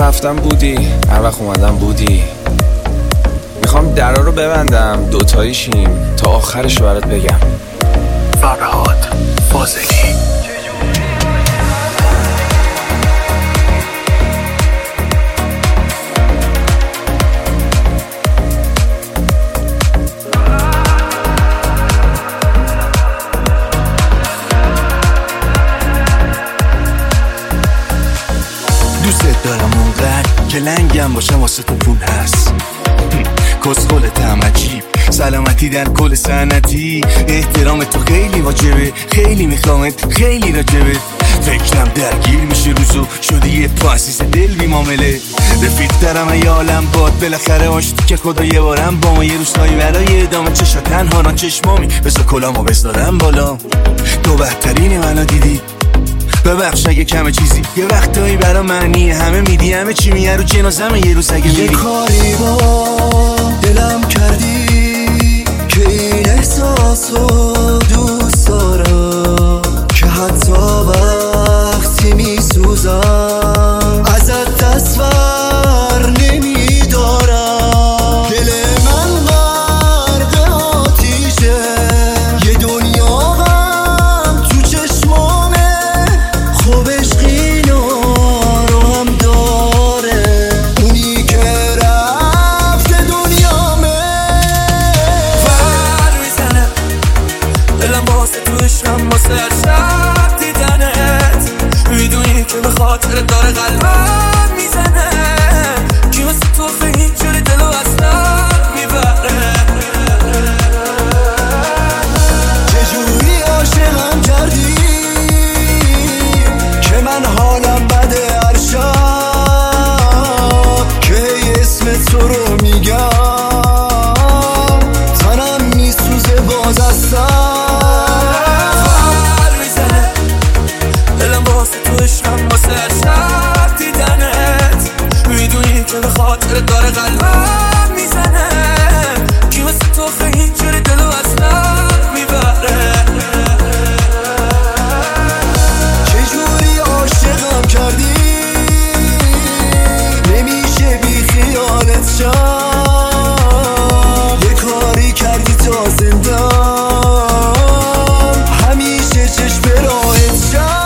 رفتم بودی، هر وقت اومدم بودی. میخوام درا رو ببندم دوتایی شیم تا آخرش برات بگم. فرهاد فاضلی. دوست دارم اونقدر که لنگم باشم واسه تو پول هست. کسخلتم عجیب، سلامتی در کل سنتی. احترام تو خیلی واجبه، خیلی میخوامت، خیلی راجبه. فکرم درگیر میشه روزو، شدی یه پاسیس دل بی معامله. رفیق دارم ای عالم باد، بالاخره آشتی که خدا یه بارم با ما یه روزایی برای ادامه. چشا تنها را چشمامی، بسا کلامو بذارم بالا. تو بهترین منو دیدی، ببخش اگه کمه چیزی. یه وقتایی برا معنی همه میدی، همه چی میه رو جنازمه یه روز اگه میری. یه کاری با دلم کردی که این احساسو دوست دارم، که حتی وقتی میسوزم ازت تصور نمیدارم. دل من غرق آتیشه، یه دنیا غم تو چشمامه. خوب عشقینا رو هم داره، اونی که رفته دنیامه. ور میزنه دلم واسه تو عشقم، واسه هر شب دیدنت. میدونی که به خاطر داره قلبم میزنه، که واسه تو اینجوری دلو اصلا میبره. چجوری عاشقم کردی که من حالم بده هر شب، که هی اسم تو رو میگم تنم میسوزه باز هستم. ور میزنه دلم واسه تو عشقم، واسه هر شب دیدنت. میدونی که به خاطر داره قلبم میزنه، که واسه تو اینجوری دلو اصلا میبره. چجوری عاشقم کردی نمیشه بی خیالت شم. یه کاری کردی تا زندم همیشه چشم راهت شم.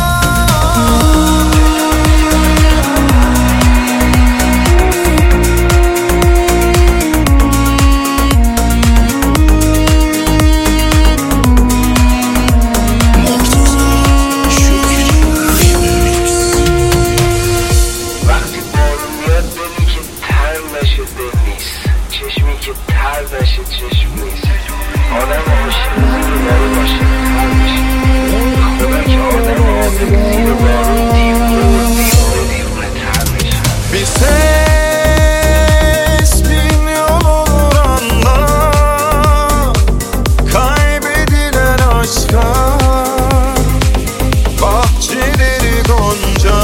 وقتی بارون میاد دلی که تر نشه دل نیست، چشمی که تر نشه چشم نیست. آدم عاشق زیر بارون عاشق تر میشه. خدا که آدم عاشق زیر بارون دیوونه تر میشه. Bir ses bin yol olur anla, kaybedilen aşka. Bahçeleri gonca,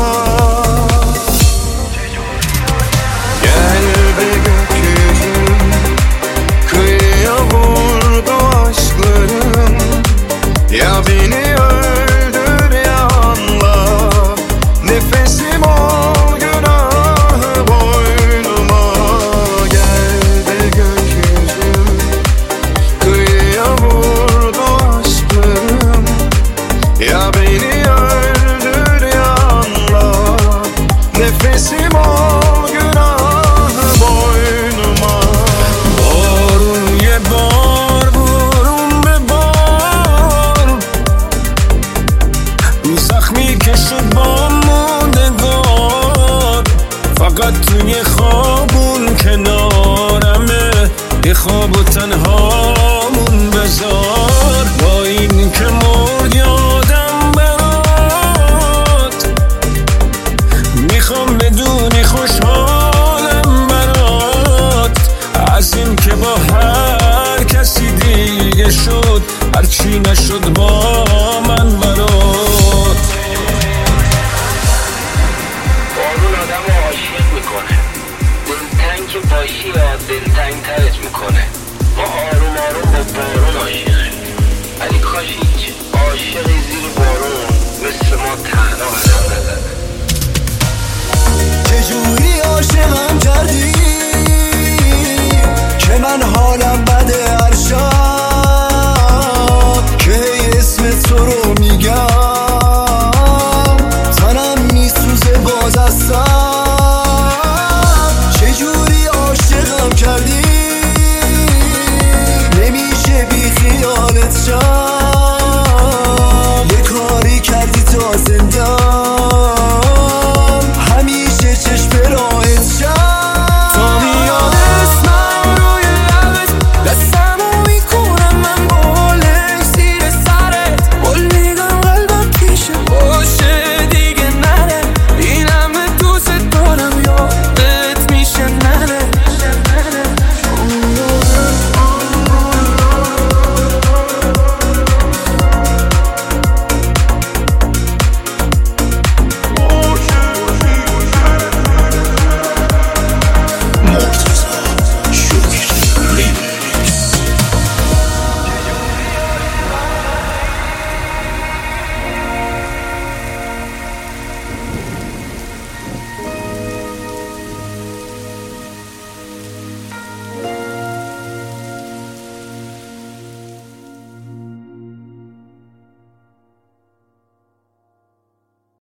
gel be gökyüzüm, kıyıya vurdu aşklarım. Ya beni öldür ya anla, nefesim ol günahı boynuma. Gel be gökyüzüm, kıyıya vurdu aşklarım. Ya beni öldür ya anla, nefesim ol günahı boynuma. Barun ye bar, barun be bar. زخمی که شد با موندگار، فقط توی خوابون کنارمه. یه خواب و تنهامون بذار، با این که مرد یادم برات. میخوام بدونی خوشحالم برات، از این که با هر کسی دیگه شد، هرچی نشد با من برات. بارون آدم عاشق میکنه، دلتنگ که باشی یا دلتنگ ترت میکنه. ما آروم آروم با بارون عاشقیم، ولی کاش هیچ عاشقی زیر بارون مثل ما تنها قدم نزده.